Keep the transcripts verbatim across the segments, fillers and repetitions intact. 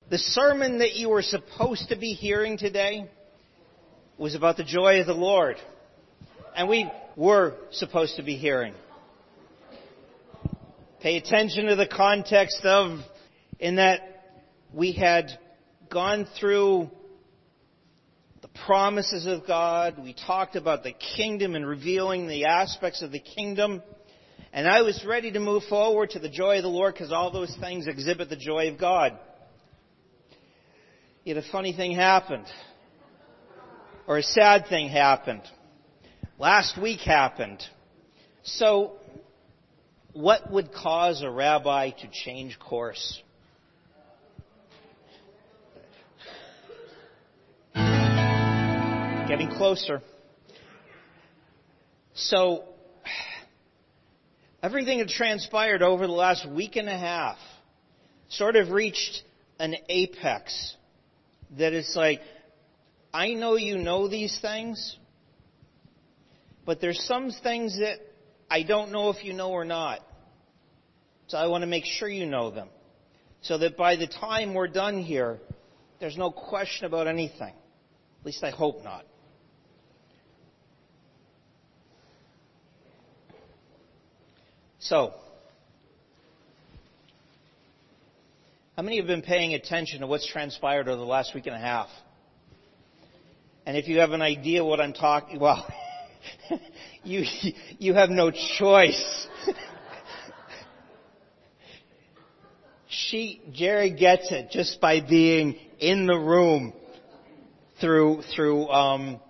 The sermon that you were supposed to be hearing today was about the joy of the Lord. And we were supposed to be hearing. Pay attention to the context of, in that we had gone through the promises of God. We talked about the kingdom and revealing the aspects of the kingdom. And I was ready to move forward to the joy of the Lord because all those things exhibit the joy of God. Yet a funny thing happened. Or a sad thing happened. Last week happened. So, what would cause a rabbi to change course? Getting closer. So, everything that transpired over the last week and a half sort of reached an apex that it's like, I know you know these things, but there's some things that I don't know if you know or not. So I want to make sure you know them. So that by the time we're done here, there's no question about anything. At least I hope not. So, how many have been paying attention to what's transpired over the last week and a half? And if you have an idea what I'm talking, well, you you have no choice. she Jerry gets it just by being in the room through through um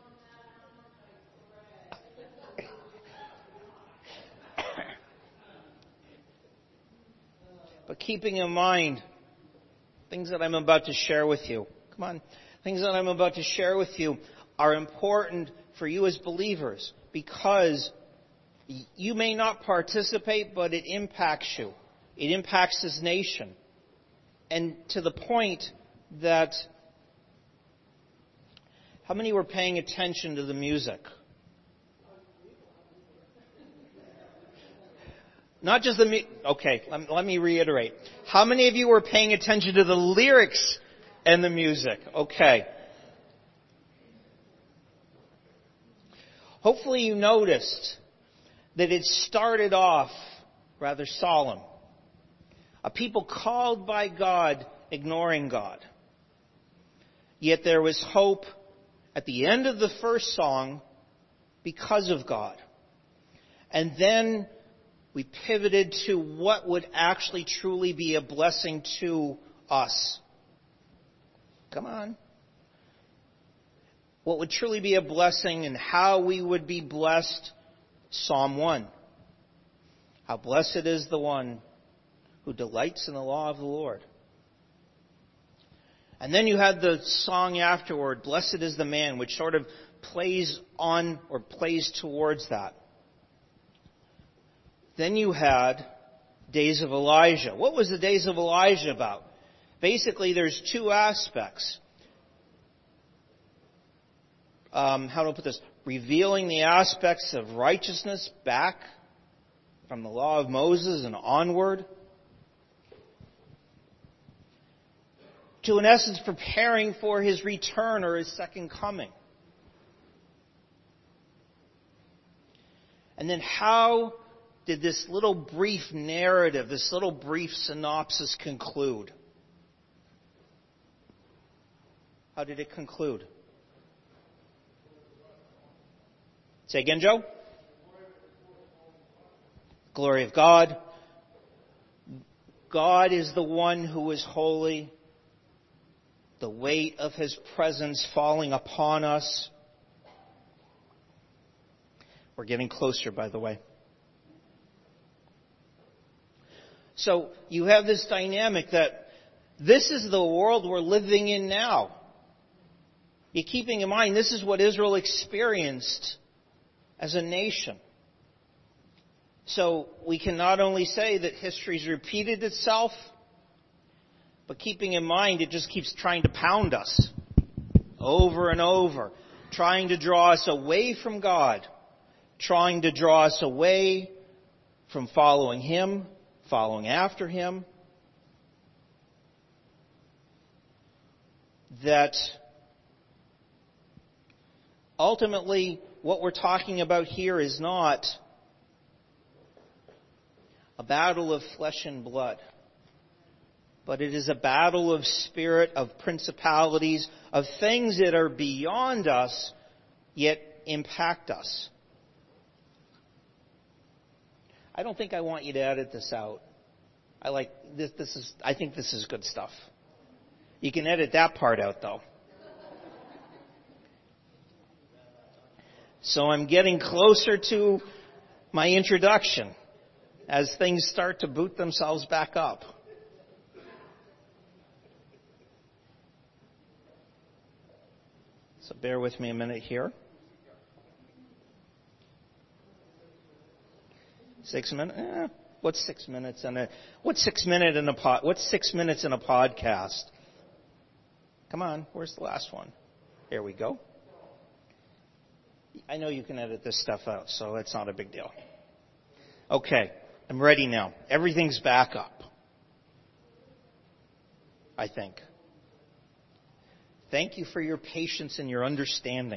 But keeping in mind things that I'm about to share with you. Come on. Things that I'm about to share with you are important for you as believers because you may not participate, but it impacts you. It impacts this nation. And to the point that, how many were paying attention to the music? Not just the music. Okay, let, let me reiterate. How many of you were paying attention to the lyrics and the music? Okay. Hopefully you noticed that it started off rather solemn. A people called by God, ignoring God. Yet there was hope at the end of the first song because of God. And then we pivoted to what would actually truly be a blessing to us. Come on. What would truly be a blessing and how we would be blessed. Psalm one. How blessed is the one who delights in the law of the Lord. And then you had the song afterward, Blessed is the man, which sort of plays on or plays towards that. Then you had Days of Elijah. What was the Days of Elijah about? Basically, there's two aspects. Um, how do I put this? Revealing the aspects of righteousness back from the law of Moses and onward. To, in essence, preparing for his return or his second coming. And then how did this little brief narrative, this little brief synopsis conclude? How did it conclude? Say again, Joe? Glory of God. God is the one who is holy. The weight of his presence falling upon us. We're getting closer, by the way. So you have this dynamic that this is the world we're living in now. You're keeping in mind this is what Israel experienced as a nation. So we can not only say that history's repeated itself, but keeping in mind it just keeps trying to pound us over and over, trying to draw us away from God, trying to draw us away from following Him, following after Him. that ultimately what we're talking about here is not a battle of flesh and blood, but it is a battle of spirit, of principalities, of things that are beyond us, yet impact us. I don't think I want you to edit this out. I like this. This is. I think this is good stuff. You can edit that part out, though. So I'm getting closer to my introduction as things start to boot themselves back up. So bear with me a minute here. Six minutes? Eh, what's six minutes in a what's six minute in a pod? What's six minutes in a podcast? Come on, where's the last one? Here we go. I know you can edit this stuff out, so it's not a big deal. Okay, I'm ready now. Everything's back up, I think. Thank you for your patience and your understanding.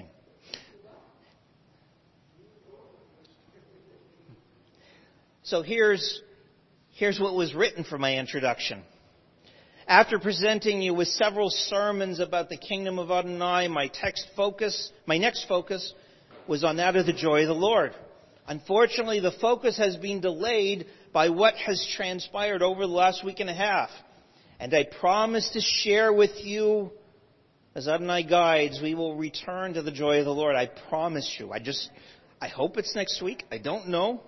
So here's, here's what was written for my introduction. After presenting you with several sermons about the kingdom of Adonai, my text focus, my next focus was on that of the joy of the Lord. Unfortunately, the focus has been delayed by what has transpired over the last week and a half. And I promise to share with you, as Adonai guides, we will return to the joy of the Lord. I promise you. I just, I hope it's next week. I don't know.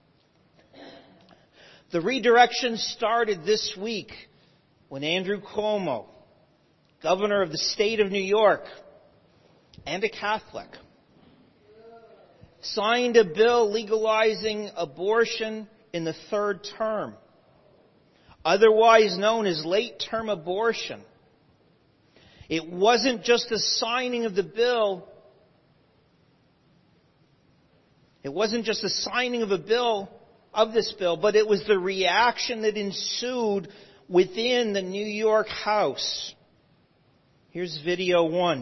The redirection started this week when Andrew Cuomo, governor of the state of New York, and a Catholic, signed a bill legalizing abortion in the third term, otherwise known as late-term abortion. It wasn't just the signing of the bill. It wasn't just the signing of a bill, of this bill, but it was the reaction that ensued within the New York House. Here's video one.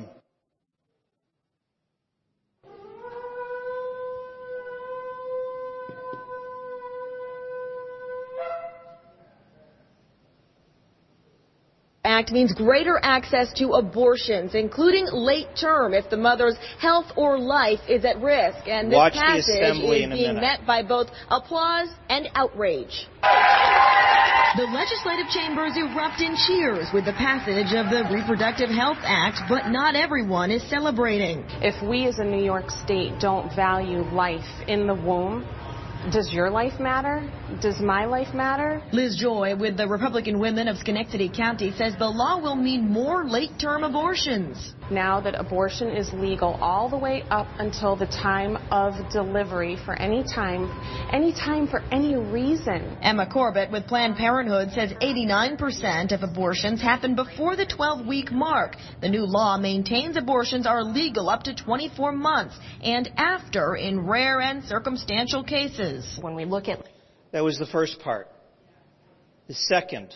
Act means greater access to abortions, including late term if the mother's health or life is at risk. And this Watch passage is being minute. met by both applause and outrage. The legislative chambers erupt in cheers with the passage of the Reproductive Health Act, but not everyone is celebrating. If we as a New York State don't value life in the womb, does your life matter? Does my life matter? Liz Joy with the Republican Women of Schenectady County says the law will mean more late-term abortions. Now that abortion is legal all the way up until the time of delivery for any time, any time for any reason. Emma Corbett with Planned Parenthood says eighty-nine percent of abortions happen before the twelve-week mark. The new law maintains abortions are legal up to twenty-four months and after in rare and circumstantial cases. When we look at... That was the first part. The second,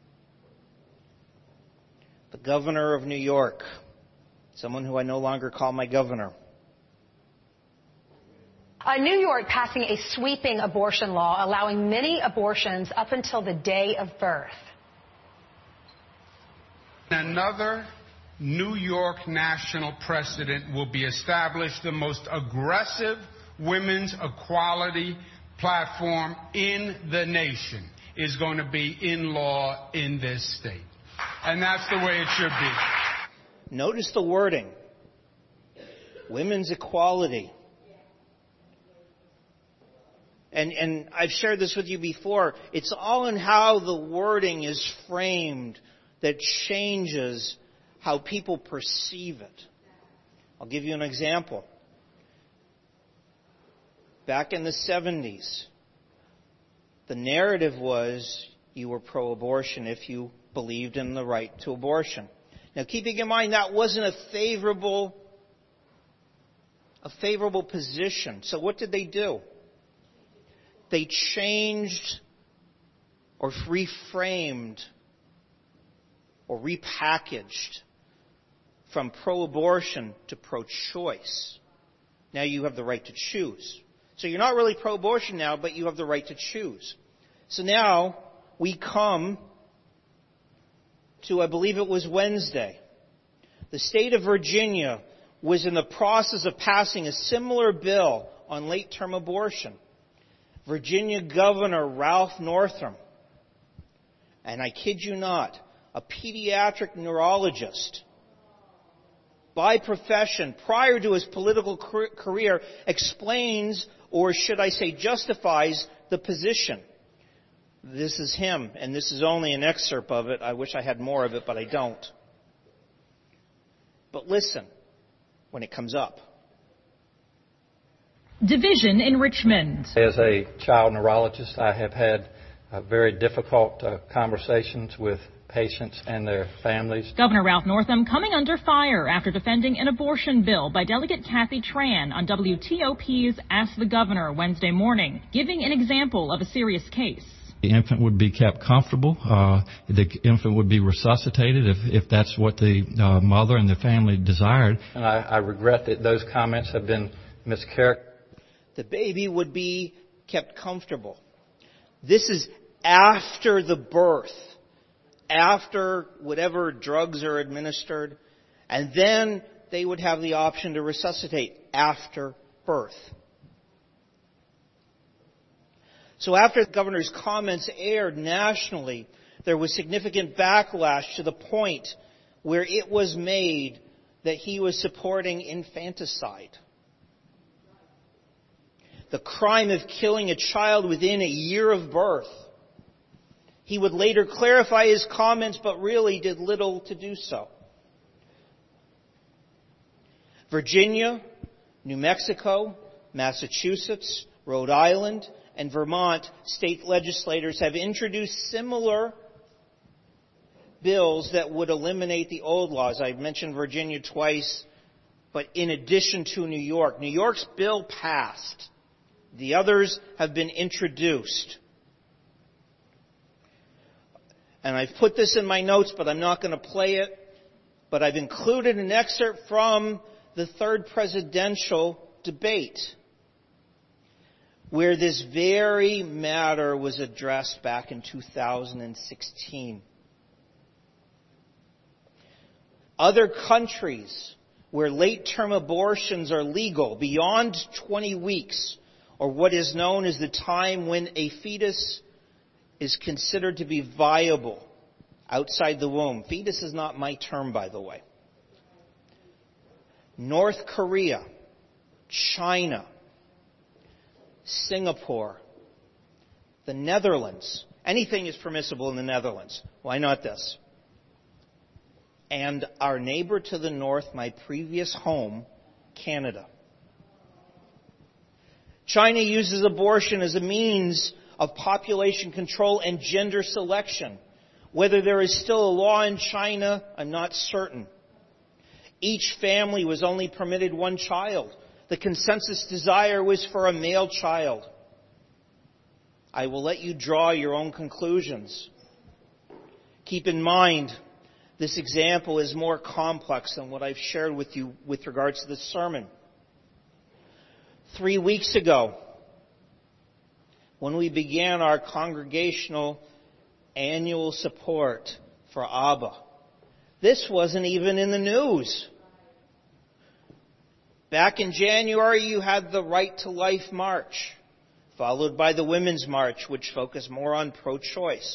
the governor of New York, someone who I no longer call my governor. Uh, New York passing a sweeping abortion law allowing many abortions up until the day of birth. Another New York national precedent will be established, the most aggressive women's equality platform in the nation is going to be in law in this state. And that's the way it should be. Notice the wording. Women's equality. And, and I've shared this with you before. It's all in how the wording is framed that changes how people perceive it. I'll give you an example. Back in the seventies, the narrative was you were pro-abortion if you believed in the right to abortion. Now, keeping in mind that wasn't a favorable, a favorable position. So what did they do? They changed or reframed or repackaged from pro-abortion to pro-choice. Now you have the right to choose. So you're not really pro-abortion now, but you have the right to choose. So now we come to, I believe it was Wednesday. The state of Virginia was in the process of passing a similar bill on late-term abortion. Virginia Governor Ralph Northam, and I kid you not, a pediatric neurologist, by profession, prior to his political career, explains, or should I say justifies, the position. This is him, and this is only an excerpt of it. I wish I had more of it, but I don't. But listen when it comes up. Division in Richmond. As a child neurologist, I have had uh, very difficult uh, conversations with patients and their families. Governor Ralph Northam coming under fire after defending an abortion bill by Delegate Kathy Tran on W T O P's Ask the Governor Wednesday morning, giving an example of a serious case. The infant would be kept comfortable. Uh, the infant would be resuscitated if, if that's what the uh, mother and the family desired. And I, I regret that those comments have been mischaracterized. The baby would be kept comfortable. This is after the birth, after whatever drugs are administered, and then they would have the option to resuscitate after birth. So after the governor's comments aired nationally, there was significant backlash to the point where it was made that he was supporting infanticide. The crime of killing a child within a year of birth. He would later clarify his comments, but really did little to do so. Virginia, New Mexico, Massachusetts, Rhode Island, and Vermont state legislators have introduced similar bills that would eliminate the old laws. I've mentioned Virginia twice, but in addition to New York. New York's bill passed. The others have been introduced. And I've put this in my notes, but I'm not going to play it. But I've included an excerpt from the third presidential debate, where this very matter was addressed back in two thousand sixteen. Other countries where late-term abortions are legal beyond twenty weeks, or what is known as the time when a fetus is considered to be viable outside the womb. Fetus is not my term, by the way. North Korea, China, Singapore, the Netherlands. Anything is permissible in the Netherlands. Why not this? And our neighbor to the north, my previous home, Canada. China uses abortion as a means of population control and gender selection. Whether there is still a law in China, I'm not certain. Each family was only permitted one child. The consensus desire was for a male child. I will let you draw your own conclusions. Keep in mind, this example is more complex than what I've shared with you with regards to this sermon. Three weeks ago, when we began our congregational annual support for ABBA, this wasn't even in the news. Back in January, you had the Right to Life March, followed by the Women's March, which focused more on pro-choice.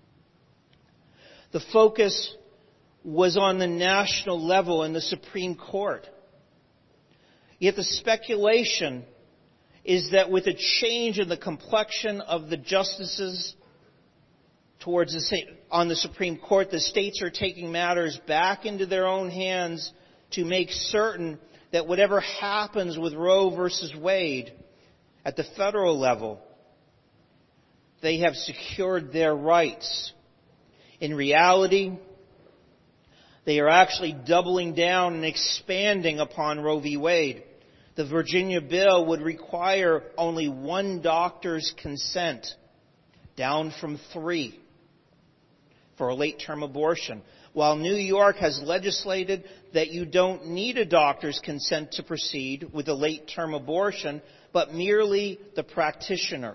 The focus was on the national level in the Supreme Court. Yet the speculation is that with a change in the complexion of the justices towards the, on the Supreme Court, the states are taking matters back into their own hands to make certain that whatever happens with Roe versus Wade at the federal level, they have secured their rights. In reality, they are actually doubling down and expanding upon Roe v. Wade. The Virginia bill would require only one doctor's consent, down from three, for a late-term abortion. while New York has legislated that you don't need a doctor's consent to proceed with a late-term abortion, but merely the practitioner.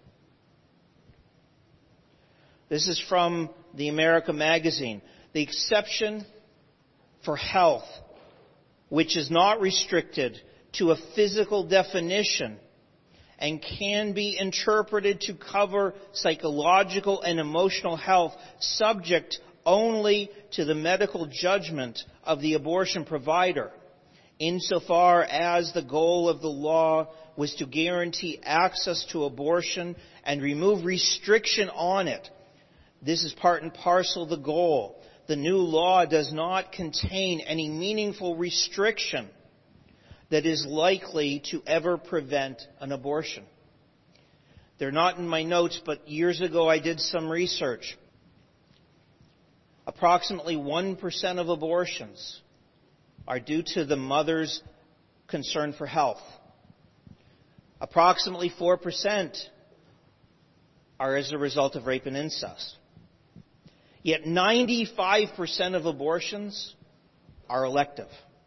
This is from the America magazine. The exception for health, which is not restricted to a physical definition and can be interpreted to cover psychological and emotional health, subject only to the medical judgment of the abortion provider, insofar as the goal of the law was to guarantee access to abortion and remove restriction on it. This is part and parcel of the goal. The new law does not contain any meaningful restriction that is likely to ever prevent an abortion. They're not in my notes, but years ago I did some research. Approximately one percent of abortions are due to the mother's concern for health. Approximately four percent are as a result of rape and incest. Yet ninety-five percent of abortions are elective.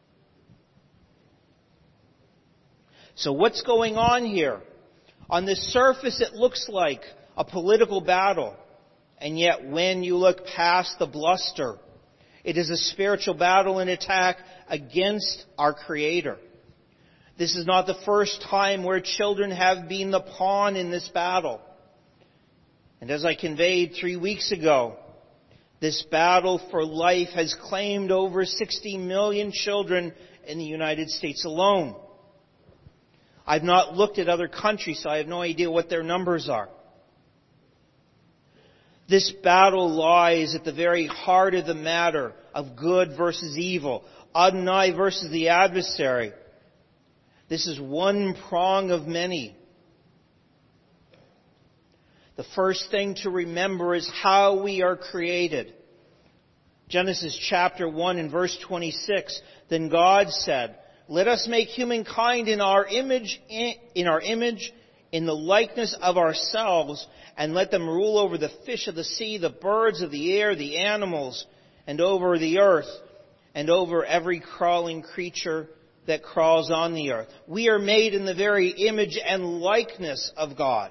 So what's going on here? On the surface, it looks like a political battle. And yet, when you look past the bluster, it is a spiritual battle and attack against our Creator. This is not the first time where children have been the pawn in this battle. And as I conveyed three weeks ago, this battle for life has claimed over sixty million children in the United States alone. I've not looked at other countries, so I have no idea what their numbers are. This battle lies at the very heart of the matter of good versus evil, Adonai versus the adversary. This is one prong of many. The first thing to remember is how we are created. Genesis chapter one and verse twenty-six, then God said, let us make humankind in our image, in our image, in the likeness of ourselves, and let them rule over the fish of the sea, the birds of the air, the animals, and over the earth, and over every crawling creature that crawls on the earth. We are made in the very image and likeness of God.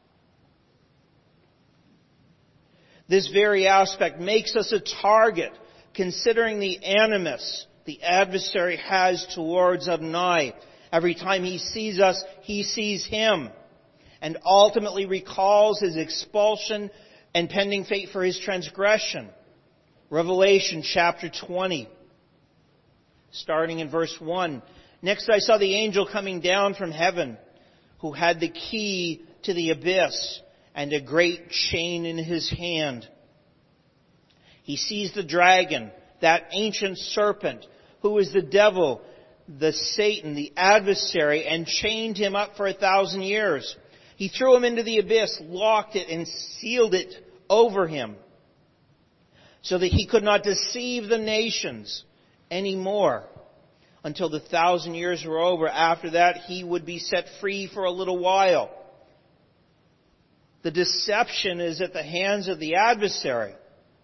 This very aspect makes us a target, considering the animus the adversary has towards Adonai. Every time he sees us, he sees him, and ultimately recalls his expulsion and pending fate for his transgression. Revelation chapter twenty, starting in verse one. Next I saw the angel coming down from heaven, who had the key to the abyss and a great chain in his hand. He seized the dragon, that ancient serpent, who is the devil, the Satan, the adversary, and chained him up for a thousand years. He threw him into the abyss, locked it, and sealed it over him, so that he could not deceive the nations anymore until the thousand years were over. After that, he would be set free for a little while. The deception is at the hands of the adversary.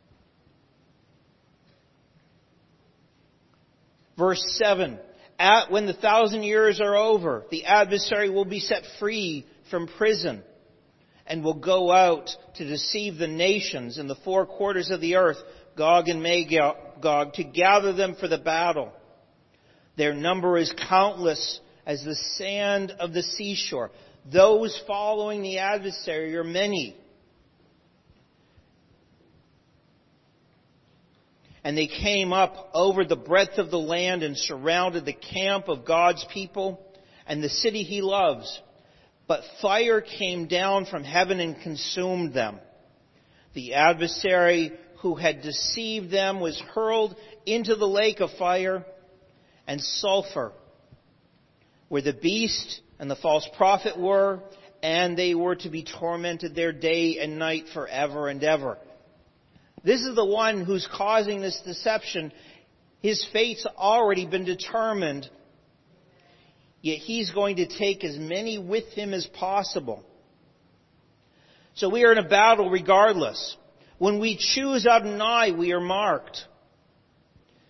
Verse seven, at when the thousand years are over, the adversary will be set free from prison and will go out to deceive the nations in the four quarters of the earth, Gog and Magog, to gather them for the battle. Their number is countless as the sand of the seashore. Those following the adversary are many. And they came up over the breadth of the land and surrounded the camp of God's people and the city he loves. But fire came down from heaven and consumed them. The adversary who had deceived them was hurled into the lake of fire and sulfur, where the beast and the false prophet were, and they were to be tormented there day and night forever and ever. This is the one who's causing this deception. His fate's already been determined, yet he's going to take as many with him as possible. So we are in a battle regardless. When we choose Adonai, we are marked.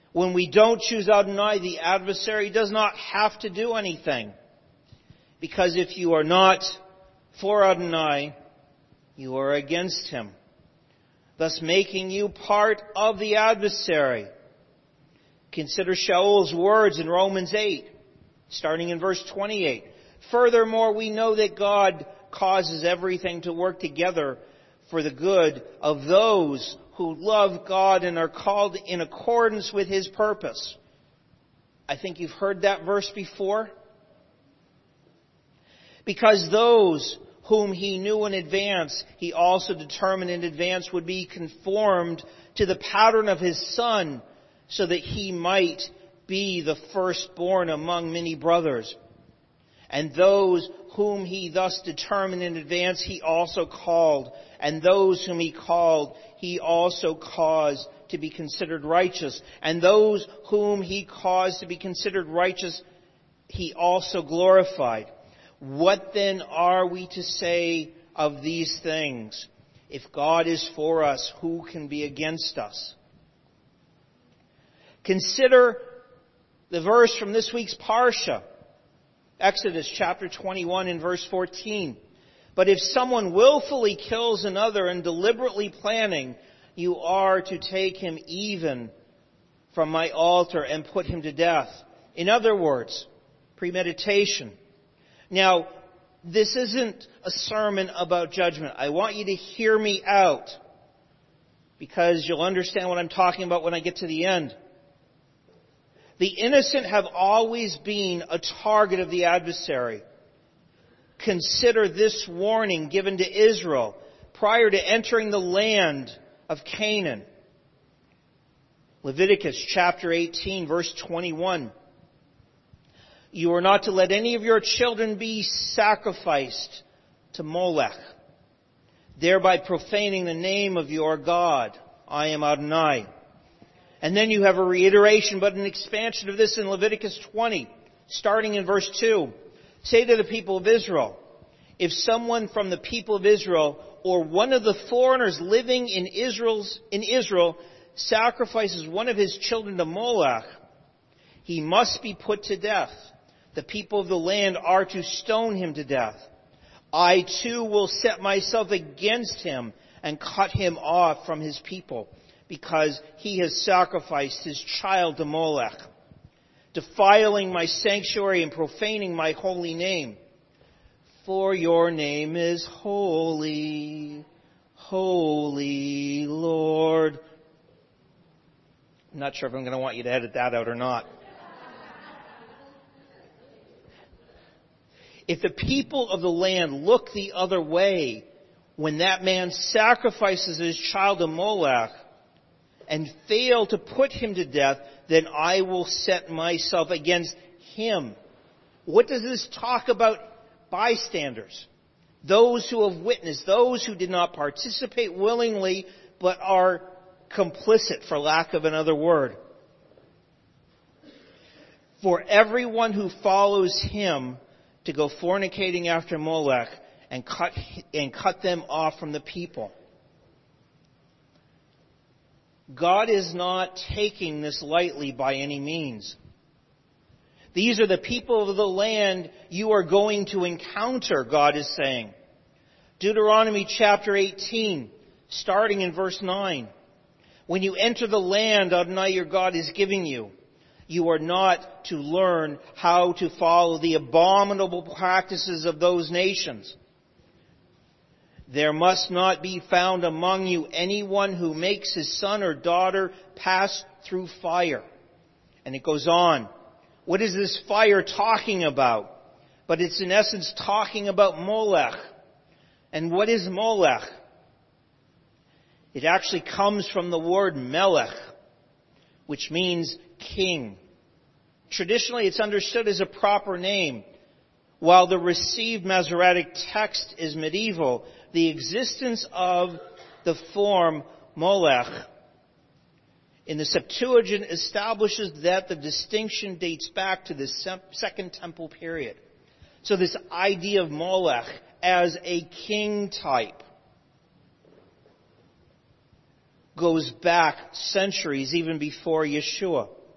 When we don't choose Adonai, the adversary does not have to do anything. Because if you are not for Adonai, you are against him, thus making you part of the adversary. Consider Shaul's words in Romans eight, starting in verse twenty-eight. Furthermore, we know that God causes everything to work together for the good of those who love God and are called in accordance with his purpose. I think you've heard that verse before. Because those whom he knew in advance, he also determined in advance would be conformed to the pattern of his Son, so that he might be the firstborn among many brothers. And those whom he thus determined in advance, he also called. And those whom he called, he also caused to be considered righteous. And those whom he caused to be considered righteous, he also glorified. What then are we to say of these things? If God is for us, who can be against us? Consider the verse from this week's Parsha. Exodus chapter twenty-one and verse fourteen. But if someone willfully kills another and deliberately planning, you are to take him even from my altar and put him to death. In other words, premeditation. Now, this isn't a sermon about judgment. I want you to hear me out, because you'll understand what I'm talking about when I get to the end. The innocent have always been a target of the adversary. Consider this warning given to Israel prior to entering the land of Canaan. Leviticus chapter eighteen, verse twenty-one. You are not to let any of your children be sacrificed to Molech, thereby profaning the name of your God. I am Adonai. And then you have a reiteration, but an expansion of this in Leviticus twenty, starting in verse two. Say to the people of Israel, if someone from the people of Israel or one of the foreigners living in Israel's, in Israel sacrifices one of his children to Molech, he must be put to death. The people of the land are to stone him to death. I too will set myself against him and cut him off from his people, because he has sacrificed his child to Molech, defiling my sanctuary and profaning my holy name. For your name is holy, holy Lord. I'm not sure if I'm going to want you to edit that out or not. If the people of the land look the other way when that man sacrifices his child to Molech and fail to put him to death, then I will set myself against him. What does this talk about? Bystanders. Those who have witnessed, those who did not participate willingly, but are complicit, for lack of another word. For everyone who follows him to go fornicating after Molech and cut, and cut them off from the people. God is not taking this lightly by any means. These are the people of the land you are going to encounter, God is saying. Deuteronomy chapter eighteen, starting in verse nine. When you enter the land Adonai your God is giving you, you are not to learn how to follow the abominable practices of those nations. There must not be found among you anyone who makes his son or daughter pass through fire. And it goes on. What is this fire talking about? But it's in essence talking about Molech. And what is Molech? It actually comes from the word melech, which means king. Traditionally, it's understood as a proper name. While the received Masoretic text is medieval, the existence of the form Molech in the Septuagint establishes that the distinction dates back to the Second Temple period. So this idea of Molech as a king type goes back centuries, even before Yeshua.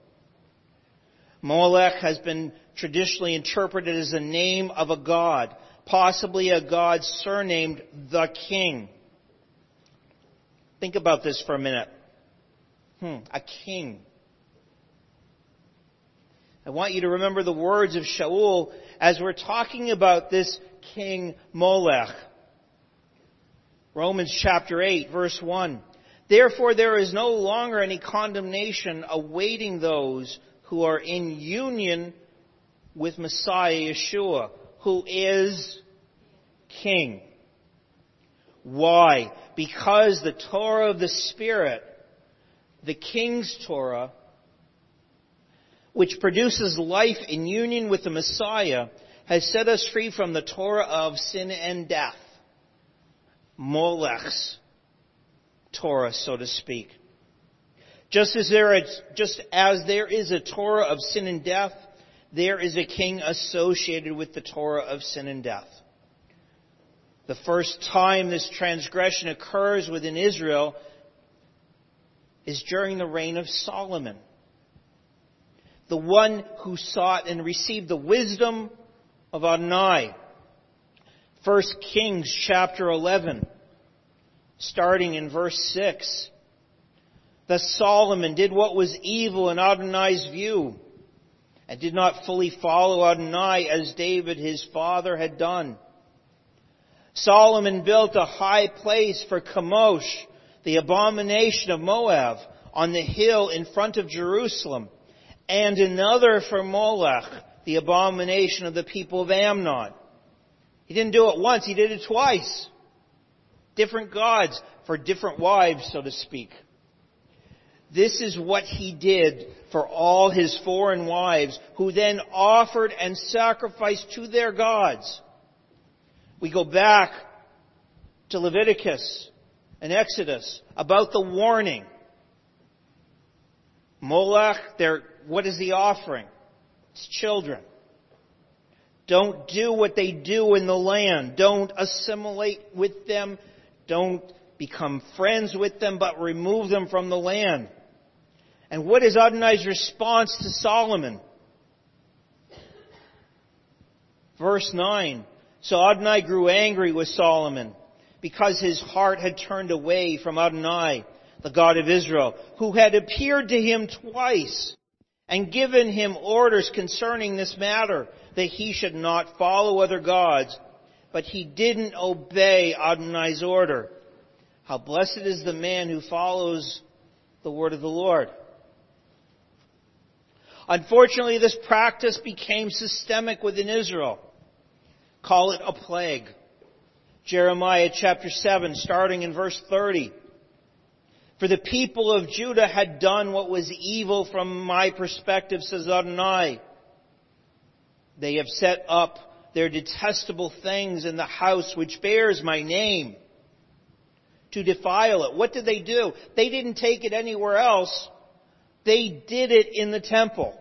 Molech has been traditionally interpreted as the name of a god, possibly a god surnamed the king. Think about this for a minute. Hmm, a king. I want you to remember the words of Shaul as we're talking about this king Molech. Romans chapter eight, verse one. Therefore there is no longer any condemnation awaiting those who are in union with Messiah Yeshua, who is King. Why? Because the Torah of the Spirit, the King's Torah, which produces life in union with the Messiah, has set us free from the Torah of sin and death. Molech's Torah, so to speak. Just as there is, just as there is a Torah of sin and death, there is a king associated with the Torah of sin and death. The first time this transgression occurs within Israel is during the reign of Solomon, the one who sought and received the wisdom of Adonai. First Kings chapter eleven, starting in verse six. Thus Solomon did what was evil in Adonai's view, and did not fully follow Adonai as David his father had done. Solomon built a high place for Chemosh, the abomination of Moab, on the hill in front of Jerusalem, and another for Molech, the abomination of the people of Ammon. He didn't do it once, he did it twice. Different gods for different wives, so to speak. This is what he did for all his foreign wives, who then offered and sacrificed to their gods. We go back to Leviticus and Exodus about the warning. Molech, what is the offering? It's children. Don't do what they do in the land. Don't assimilate with them. Don't become friends with them, but remove them from the land. And what is Adonai's response to Solomon? Verse nine. So Adonai grew angry with Solomon because his heart had turned away from Adonai, the God of Israel, who had appeared to him twice and given him orders concerning this matter, that he should not follow other gods. But he didn't obey Adonai's order. How blessed is the man who follows the word of the Lord. Unfortunately, this practice became systemic within Israel. Call it a plague. Jeremiah chapter seven, starting in verse thirty. For the people of Judah had done what was evil from my perspective, says Adonai. They have set up their detestable things in the house which bears my name, to defile it. What did they do? They didn't take it anywhere else. They did it in the temple.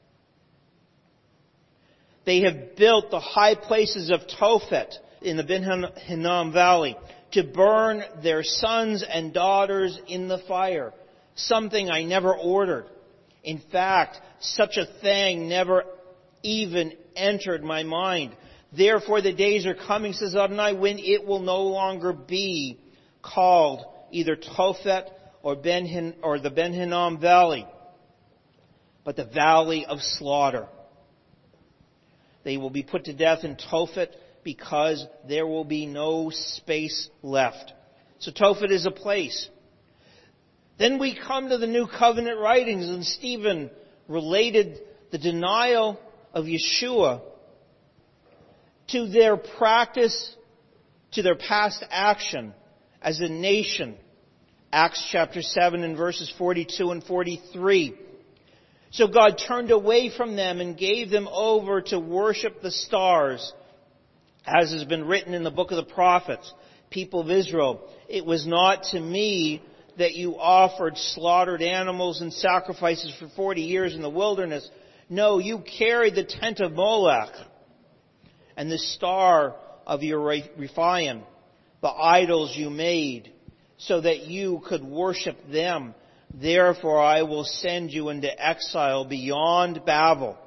They have built the high places of Tophet in the Ben Hinnom Valley to burn their sons and daughters in the fire, something I never ordered. In fact, such a thing never even entered my mind. Therefore the days are coming, says Adonai, when it will no longer be called either Tophet or Ben Hin, or the Ben Hinnom Valley, but the Valley of Slaughter. They will be put to death in Tophet because there will be no space left. So Tophet is a place. Then we come to the New Covenant writings, and Stephen related the denial of Yeshua to their practice, to their past action as a nation. Acts chapter seven and verses forty-two and forty-three. So God turned away from them and gave them over to worship the stars, as has been written in the book of the prophets. People of Israel, it was not to me that you offered slaughtered animals and sacrifices for forty years in the wilderness. No, you carried the tent of Molech and the star of your Rephaim, the idols you made, so that you could worship them. Therefore I will send you into exile beyond Babel.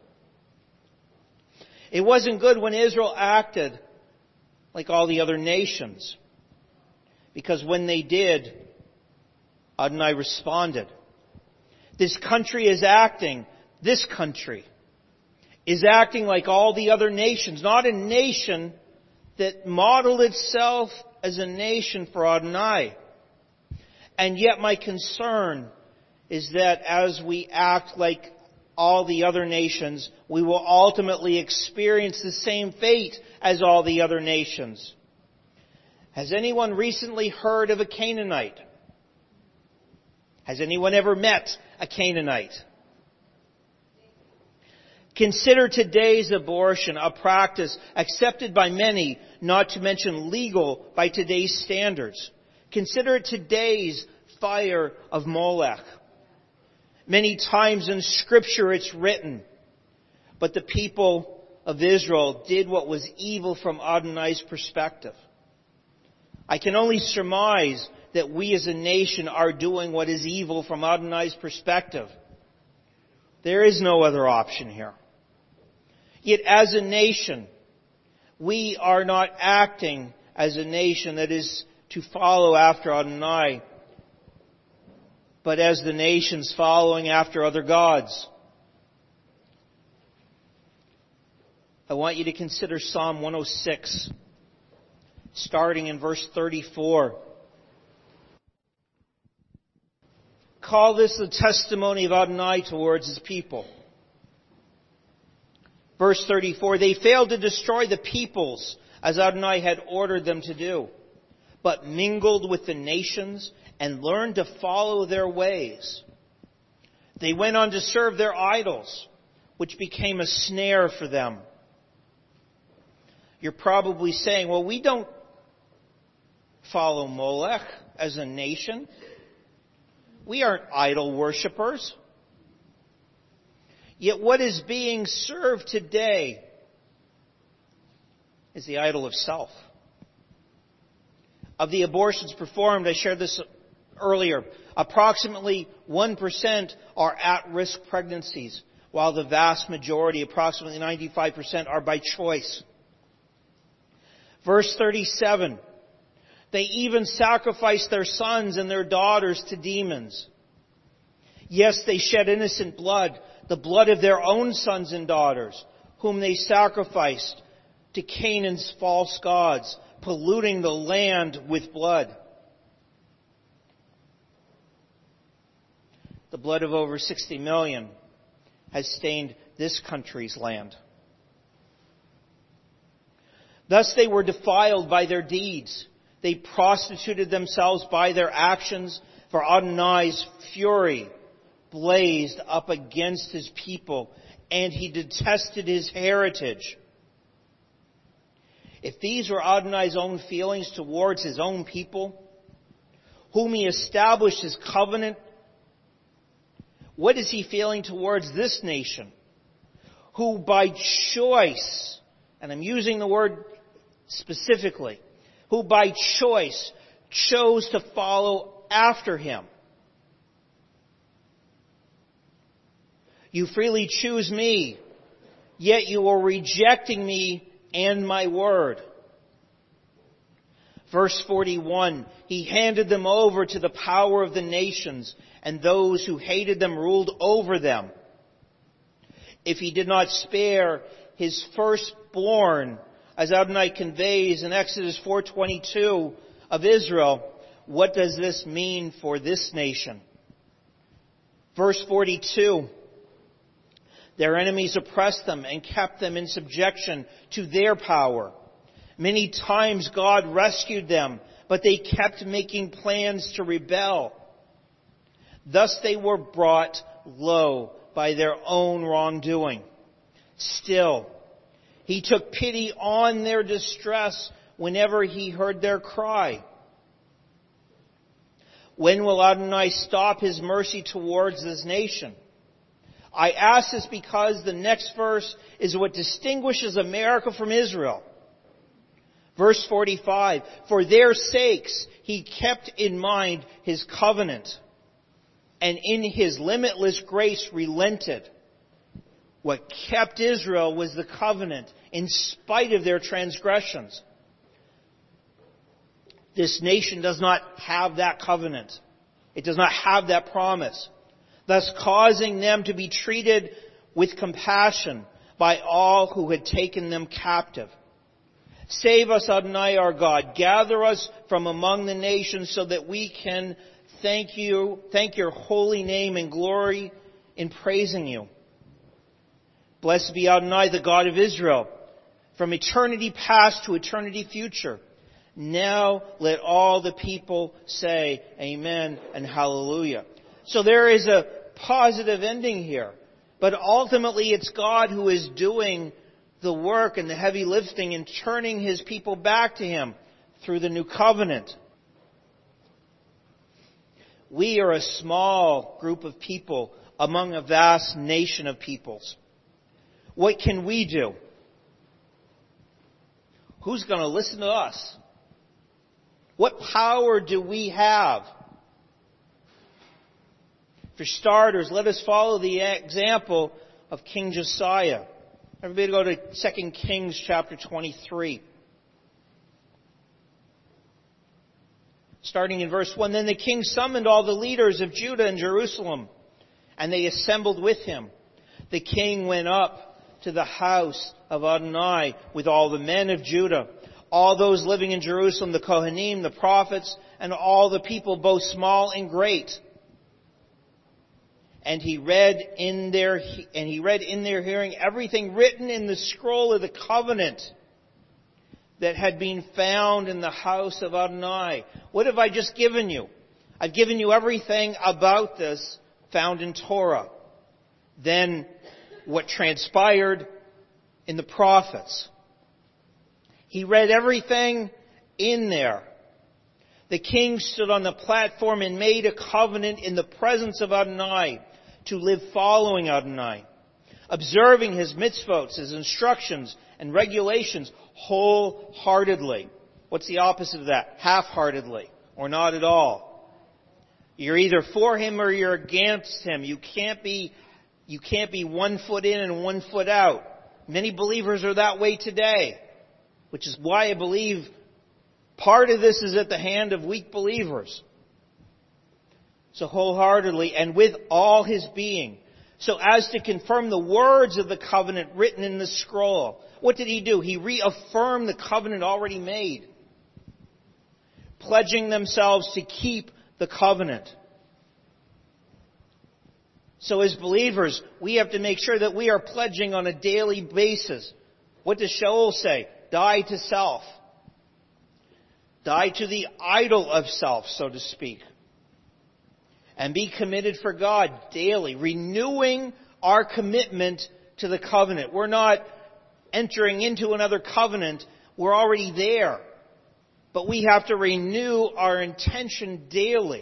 It wasn't good when Israel acted like all the other nations, because when they did, Adonai responded. This country is acting, this country is acting like all the other nations, not a nation that modeled itself as a nation for Adonai. And yet my concern is that as we act like all the other nations, we will ultimately experience the same fate as all the other nations. Has anyone recently heard of a Canaanite? Has anyone ever met a Canaanite? Consider today's abortion a practice accepted by many, not to mention legal by today's standards. Consider today's fire of Molech. Many times in Scripture it's written, but the people of Israel did what was evil from Adonai's perspective. I can only surmise that we as a nation are doing what is evil from Adonai's perspective. There is no other option here. Yet as a nation, we are not acting as a nation that is to follow after Adonai, but as the nations following after other gods. I want you to consider Psalm one oh six, starting in verse thirty-four. Call this the testimony of Adonai towards His people. Verse thirty-four, they failed to destroy the peoples as Adonai had ordered them to do, but mingled with the nations and learned to follow their ways. They went on to serve their idols, which became a snare for them. You're probably saying, well, we don't follow Molech as a nation. We aren't idol worshippers. Yet what is being served today is the idol of self. Of the abortions performed, I shared this earlier, approximately one percent are at-risk pregnancies, while the vast majority, approximately ninety-five percent, are by choice. Verse thirty-seven, they even sacrificed their sons and their daughters to demons. Yes, they shed innocent blood, the blood of their own sons and daughters, whom they sacrificed to Canaan's false gods, polluting the land with blood. The blood of over sixty million has stained this country's land. Thus they were defiled by their deeds. They prostituted themselves by their actions, for Adonai's fury blazed up against His people, and He detested His heritage. If these were Adonai's own feelings towards His own people, whom He established His covenant, what is He feeling towards this nation, who by choice, and I'm using the word specifically, who by choice chose to follow after Him? You freely choose me, yet you are rejecting me and my word. Verse forty-one, He handed them over to the power of the nations, and those who hated them ruled over them. If He did not spare His firstborn, as Adonai conveys in Exodus four twenty-two of Israel, what does this mean for this nation? Verse forty-two, their enemies oppressed them and kept them in subjection to their power. Many times God rescued them, but they kept making plans to rebel. Thus they were brought low by their own wrongdoing. Still, He took pity on their distress whenever He heard their cry. When will Adonai stop His mercy towards this nation? I ask this because the next verse is what distinguishes America from Israel. Verse forty-five, for their sakes He kept in mind His covenant. and in His limitless grace relented. What kept Israel was the covenant in spite of their transgressions. This nation does not have that covenant. It does not have that promise, thus causing them to be treated with compassion by all who had taken them captive. Save us, Adonai, our God. Gather us from among the nations so that we can thank you, thank your holy name and glory in praising you. Blessed be Adonai, the God of Israel, from eternity past to eternity future. Now let all the people say amen and hallelujah. So there is a positive ending here. But ultimately it's God who is doing the work and the heavy lifting and turning His people back to Him through the new covenant. We are a small group of people among a vast nation of peoples. What can we do? Who's going to listen to us? What power do we have? For starters, let us follow the example of King Josiah. Everybody go to Second Kings chapter twenty-three. Starting in verse one, Then the king summoned all the leaders of Judah and Jerusalem, and they assembled with him. The king went up to the house of Adonai with all the men of Judah, all those living in Jerusalem, the Kohanim, the prophets, and all the people, both small and great. And he read in their and he read in their hearing everything written in the scroll of the covenant that had been found in the house of Adonai. What have I just given you? I've given you everything about this found in Torah. Then what transpired in the prophets. He read everything in there. The king stood on the platform and made a covenant in the presence of Adonai to live following Adonai, observing His mitzvot, His instructions and regulations wholeheartedly. What's the opposite of that? Half-heartedly, or not at all. You're either for Him or you're against Him. You can't be, you can't be one foot in and one foot out. Many believers are that way today, which is why I believe part of this is at the hand of weak believers. So wholeheartedly and with all his being, so as to confirm the words of the covenant written in the scroll. What did he do? He reaffirmed the covenant already made, pledging themselves to keep the covenant. So as believers, we have to make sure that we are pledging on a daily basis. What does Shaul say? Die to self. Die to the idol of self, so to speak. And be committed for God daily, renewing our commitment to the covenant. We're not entering into another covenant. We're already there. But we have to renew our intention daily.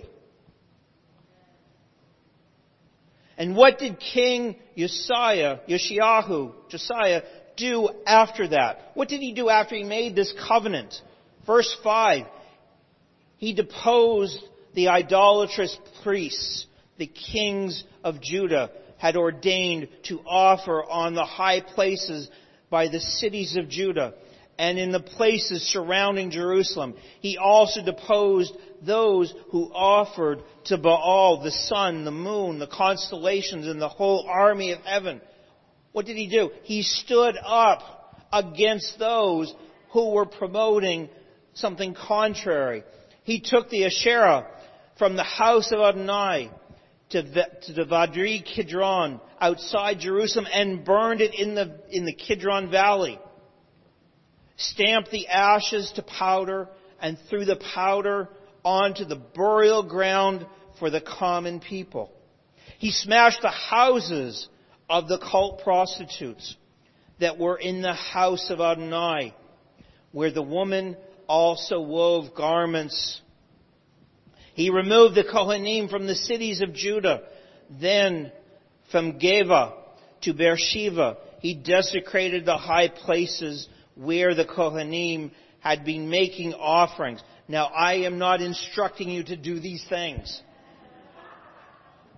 And what did King Josiah, Yoshiahu, Josiah, do after that? What did he do after he made this covenant? Verse five, he deposed the idolatrous priests the kings of Judah had ordained to offer on the high places by the cities of Judah and in the places surrounding Jerusalem. He also deposed those who offered to Baal the sun, the moon, the constellations, and the whole army of heaven. What did he do? He stood up against those who were promoting something contrary. He took the Asherah from the house of Adonai to the Vadri Kidron outside Jerusalem and burned it in the, in the Kidron Valley. Stamped the ashes to powder and threw the powder onto the burial ground for the common people. He smashed the houses of the cult prostitutes that were in the house of Adonai, where the woman also wove garments. He removed the Kohanim from the cities of Judah. Then from Geva to Beersheba, he desecrated the high places where the Kohanim had been making offerings. Now, I am not instructing you to do these things.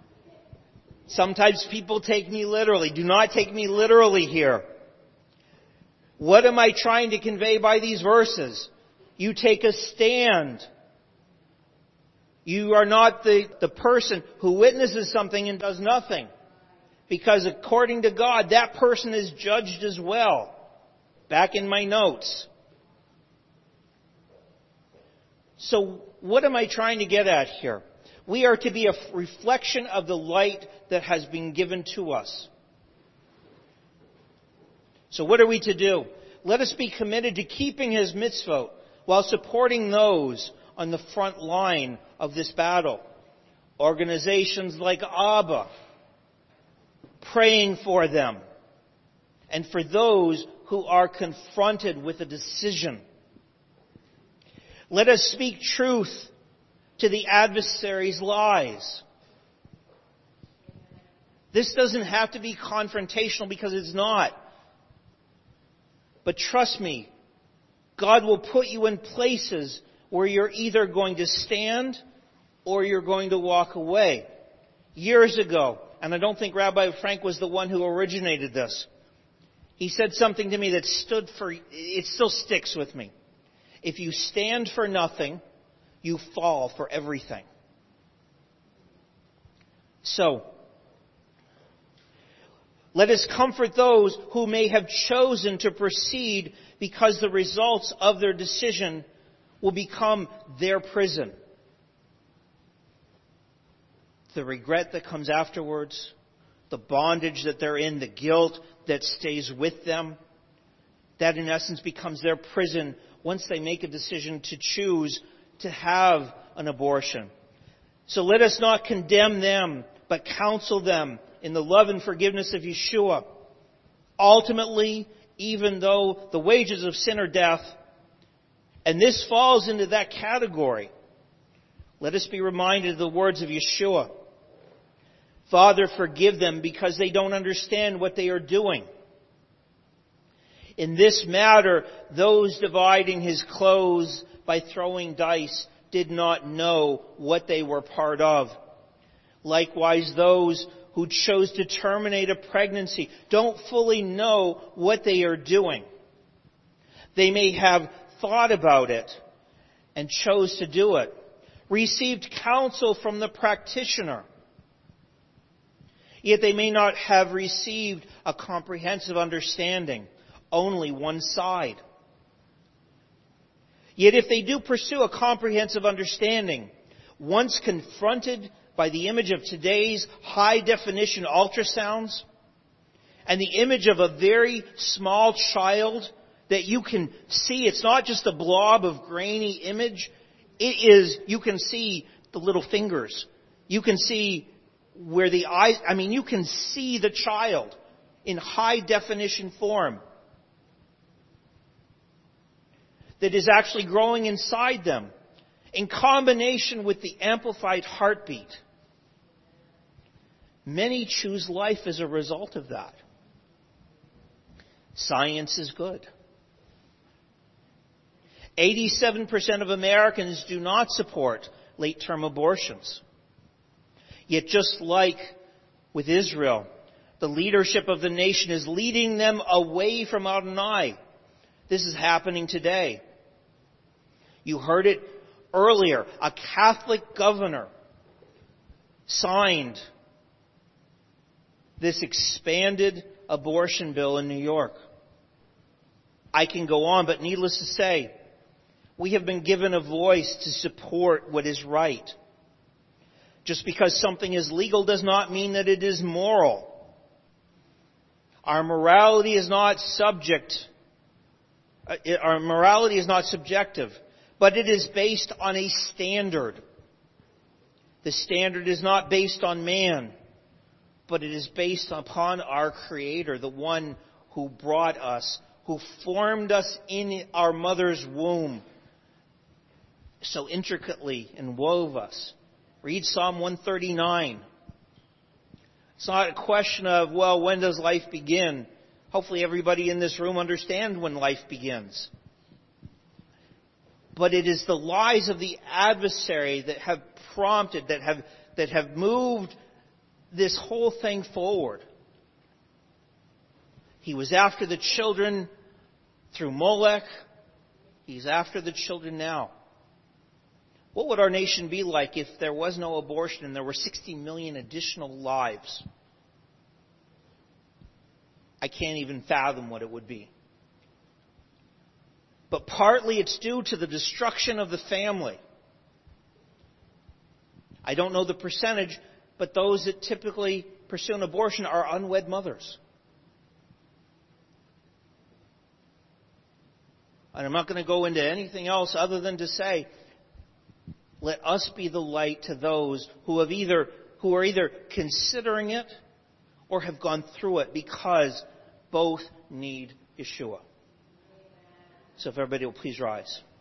Sometimes people take me literally. Do not take me literally here. What am I trying to convey by these verses? You take a stand. You are not the, the person who witnesses something and does nothing. Because according to God, that person is judged as well. Back in my notes. So what am I trying to get at here? We are to be a reflection of the light that has been given to us. So what are we to do? Let us be committed to keeping His mitzvot while supporting those on the front line of this battle. Organizations like Abba, praying for them, and for those who are confronted with a decision. Let us speak truth to the adversary's lies. This doesn't have to be confrontational because it's not. But trust me, God will put you in places where you're either going to stand or you're going to walk away. Years ago, and I don't think Rabbi Frank was the one who originated this, he said something to me that stood for, it still sticks with me. If you stand for nothing, you fall for everything. So, let us comfort those who may have chosen to proceed because the results of their decision will become their prison. The regret that comes afterwards, the bondage that they're in, the guilt that stays with them, that in essence becomes their prison once they make a decision to choose to have an abortion. So let us not condemn them, but counsel them in the love and forgiveness of Yeshua. Ultimately, even though the wages of sin are death, and this falls into that category, let us be reminded of the words of Yeshua. Father, forgive them because they don't understand what they are doing. In this matter, those dividing His clothes by throwing dice did not know what they were part of. Likewise, those who chose to terminate a pregnancy don't fully know what they are doing. They may have thought about it and chose to do it, received counsel from the practitioner, yet they may not have received a comprehensive understanding, only one side. Yet if they do pursue a comprehensive understanding, once confronted by the image of today's high-definition ultrasounds and the image of a very small child that you can see, it's not just a blob of grainy image, it is, you can see the little fingers. You can see where the eyes, I mean, you can see the child in high-definition form that is actually growing inside them in combination with the amplified heartbeat. Many choose life as a result of that. Science is good. eighty-seven percent of Americans do not support late-term abortions. Yet just like with Israel, the leadership of the nation is leading them away from Adonai. This is happening today. You heard it earlier. A Catholic governor signed this expanded abortion bill in New York. I can go on, but needless to say, we have been given a voice to support what is right. Just because something is legal does not mean that it is moral. Our morality is not subject, our morality is not subjective, but it is based on a standard. The standard is not based on man, but it is based upon our Creator, the one who brought us, who formed us in our mother's womb so intricately and wove us. Read Psalm one thirty-nine. It's not a question of, well, when does life begin? Hopefully everybody in this room understands when life begins. But it is the lies of the adversary that have prompted, that have, that have moved this whole thing forward. He was after the children through Molech. He's after the children now. What would our nation be like if there was no abortion and there were sixty million additional lives? I can't even fathom what it would be. But partly it's due to the destruction of the family. I don't know the percentage, but those that typically pursue an abortion are unwed mothers. And I'm not going to go into anything else other than to say, let us be the light to those who have either who are either considering it or have gone through it, because both need Yeshua. So if everybody will please rise.